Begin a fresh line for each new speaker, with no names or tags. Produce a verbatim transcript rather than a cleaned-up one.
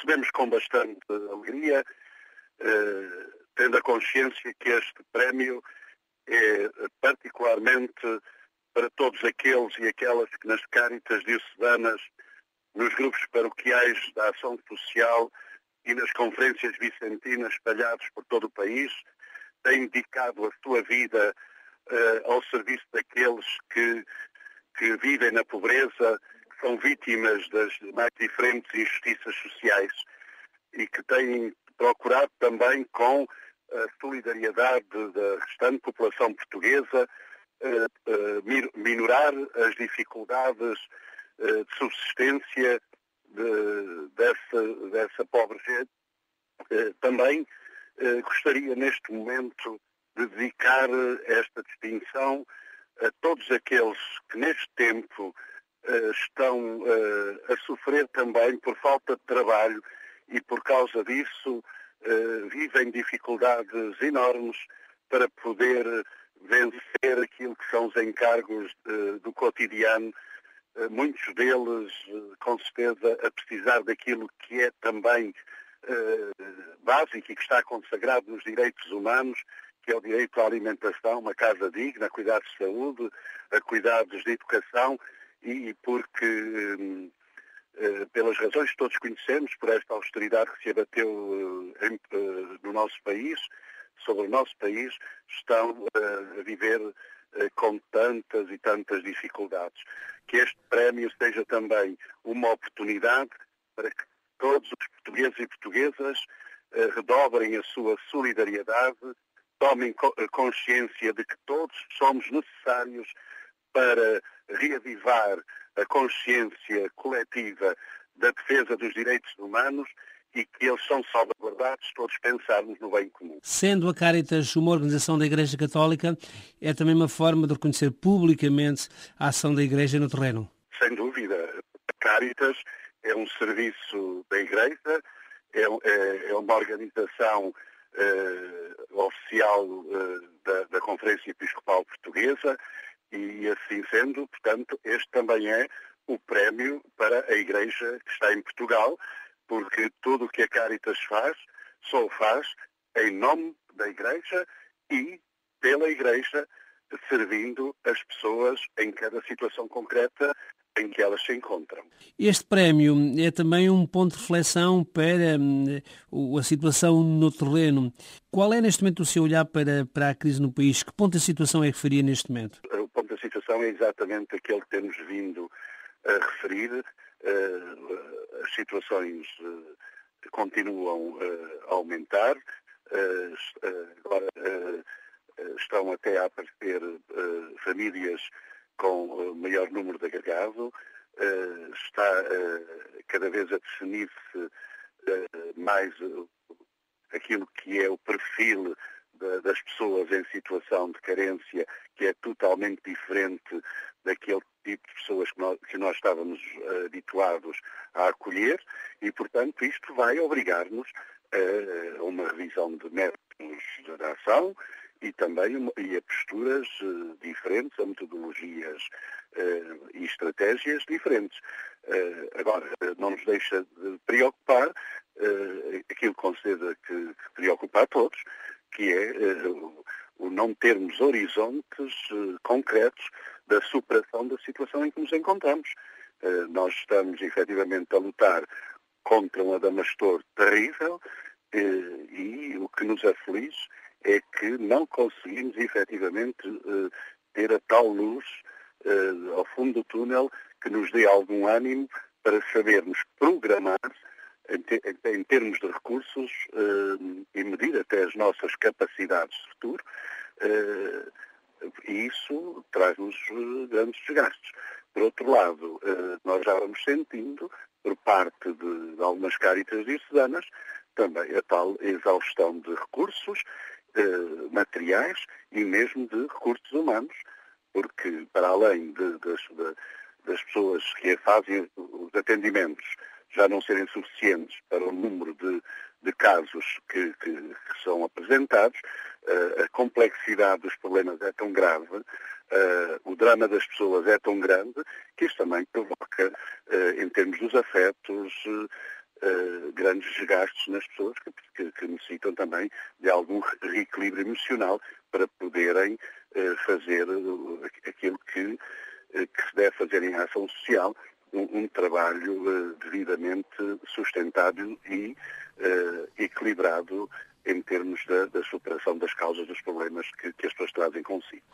recebemos com bastante alegria, tendo a consciência que este prémio é particularmente para todos aqueles e aquelas que nas Cáritas diocesanas, nos grupos paroquiais da ação social e nas conferências vicentinas espalhados por todo o país, têm dedicado a sua vida uh, ao serviço daqueles que, que vivem na pobreza, que são vítimas das mais diferentes injustiças sociais e que têm procurado também, com a solidariedade da restante população portuguesa, uh, uh, minorar as dificuldades uh, de subsistência de, dessa, dessa pobre gente. Uh, também uh, gostaria neste momento de dedicar esta distinção a todos aqueles que neste tempo uh, estão uh, a sofrer também por falta de trabalho e por causa disso Uh, vivem dificuldades enormes para poder vencer aquilo que são os encargos uh, do cotidiano, uh, muitos deles, uh, com certeza, a precisar daquilo que é também uh, básico e que está consagrado nos direitos humanos, que é o direito à alimentação, uma casa digna, a cuidados de saúde, a cuidados de educação, e, e porque... Um, Uh, pelas razões que todos conhecemos, por esta austeridade que se abateu uh, em, uh, no nosso país, sobre o nosso país, estão uh, a viver uh, com tantas e tantas dificuldades. Que este prémio seja também uma oportunidade para que todos os portugueses e portuguesas uh, redobrem a sua solidariedade, tomem co- consciência de que todos somos necessários para reavivar a consciência coletiva da defesa dos direitos humanos e que eles são salvaguardados se todos pensarmos no bem comum.
Sendo a Cáritas uma organização da Igreja Católica, é também uma forma de reconhecer publicamente a ação da Igreja no terreno?
Sem dúvida. A Cáritas é um serviço da Igreja, é, é, é uma organização eh, oficial eh, da, da Conferência Episcopal Portuguesa. E assim sendo, portanto, este também é o prémio para a Igreja que está em Portugal, porque tudo o que a Cáritas faz, só o faz em nome da Igreja e pela Igreja, servindo as pessoas em cada situação concreta em que elas se encontram.
Este prémio é também um ponto de reflexão para hum, a situação no terreno. Qual é neste momento o seu olhar para, para a crise no país? Que ponto da situação é que faria neste momento?
O ponto da situação é exatamente aquele que temos vindo a referir. Uh, as situações uh, continuam uh, a aumentar. Uh, agora uh, estão até a aparecer uh, famílias com uh, maior número de agregado. Uh, está uh, cada vez a definir-se uh, mais uh, aquilo que é o perfil de, das pessoas em situação de carência, que é totalmente diferente daquele tipo de pessoas que nós, que nós estávamos uh, habituados a acolher, e, portanto, isto vai obrigar-nos a uma revisão de métodos de ação e também uma, e a posturas uh, diferentes, a metodologias uh, e estratégias diferentes. Uh, agora, não nos deixa de preocupar uh, aquilo com certeza que, que preocupa a todos, que é uh, o não termos horizontes uh, concretos da superação da situação em que nos encontramos. Uh, nós estamos efetivamente a lutar contra um adamastor terrível uh, e o que nos aflige é que não conseguimos efetivamente uh, ter a tal luz uh, ao fundo do túnel que nos dê algum ânimo para sabermos programar em, te- em termos de recursos uh, e medir até as nossas capacidades de futuro, uh, e isso traz-nos uh, grandes desgastes. Por outro lado, uh, nós já vamos sentindo, por parte de, de algumas cáritas diocesanas, também a tal exaustão de recursos uh, materiais e mesmo de recursos humanos, porque para além de, das, de, das pessoas que fazem os atendimentos já não serem suficientes para o número de, de casos que, que, que são apresentados, uh, a complexidade dos problemas é tão grave, uh, o drama das pessoas é tão grande, que isto também provoca, uh, em termos dos afetos, uh, uh, grandes gastos nas pessoas que, que, que necessitam também de algum reequilíbrio emocional para poderem uh, fazer uh, aquilo que, uh, que se deve fazer em ação social, um, um trabalho uh, devidamente sustentável e uh, equilibrado em termos da, da superação das causas dos problemas que, que as pessoas trazem consigo.